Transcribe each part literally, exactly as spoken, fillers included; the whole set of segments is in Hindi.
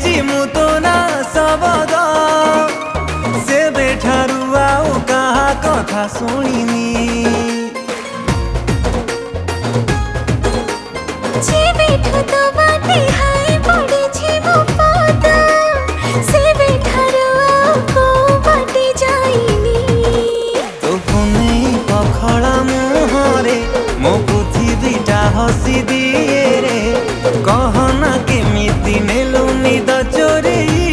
मु तो ना सबद से बेठारू आउ कहा कथा शुणिनी जे बेठो तो बाटे हाय पड़े छे मो पाद से बेठारू आउ को बाटे जाइनी तो पुने पखड़ा मुहरे मो पृथ्वीटा हसी दिए रे कहना केमिति नेलु निद चोरी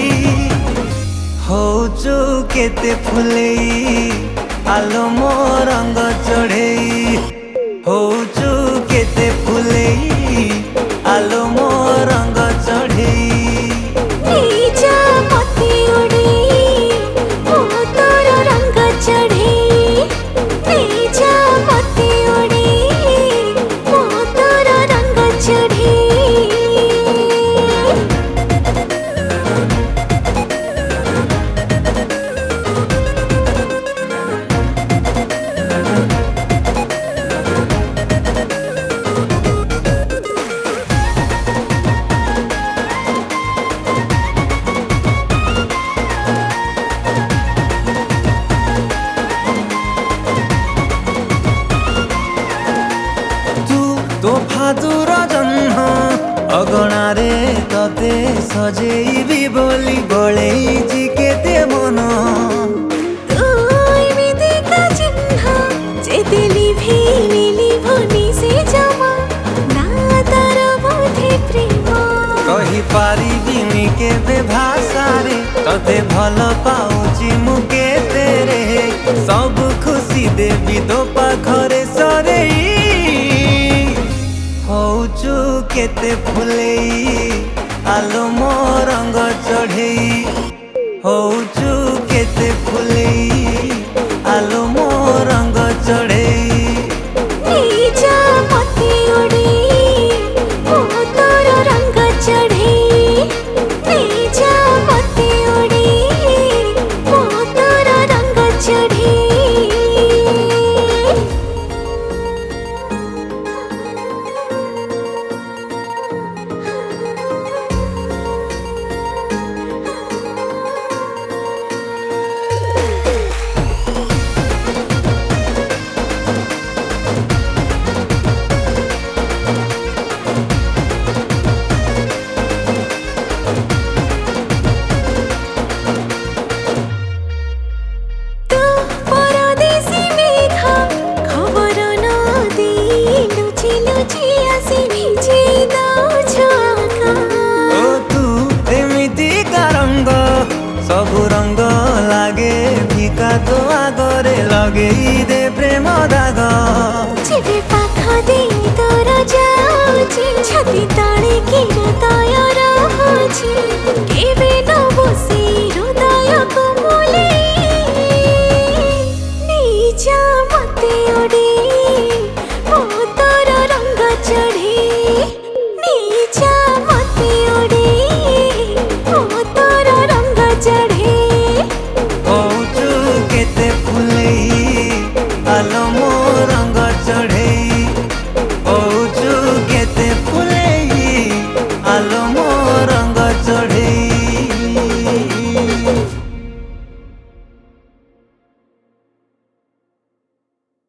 होचु केते फुलेई आलो मो रंग चढ़ेई होचु केते फुलेई आलो मो रंग चढ़ेई जा मते उड़े मो तोर रंग चढ़े जा मते उड़े मो तोर रंग चढ़े तो फादुर जन्म अगणारे तते सजेइबी बोली बळेइछि केते मन तू एमिति का चिन्ह जेते लिभि लिभनि से जमा ना तार बोधे प्रेम कहि पारिबिनि केबे भाषारे तते भल पाउछि मु केते रे सब खुशी देबी तो पाखरे सरेई होचु केते फुलेई आलो मो रंग चढ़ेई होचु केते फुलेई आलो मो रंग चढ़ेई जा मते उड़े मो तोर रंग चढ़े जा मते उड़े मो तोर रंग चढ़े सबु रंग लागे फिका तो आगरे लगेई दे प्रेम दाग जेबे पाख दे तोर जाउछि छाती तळे किरत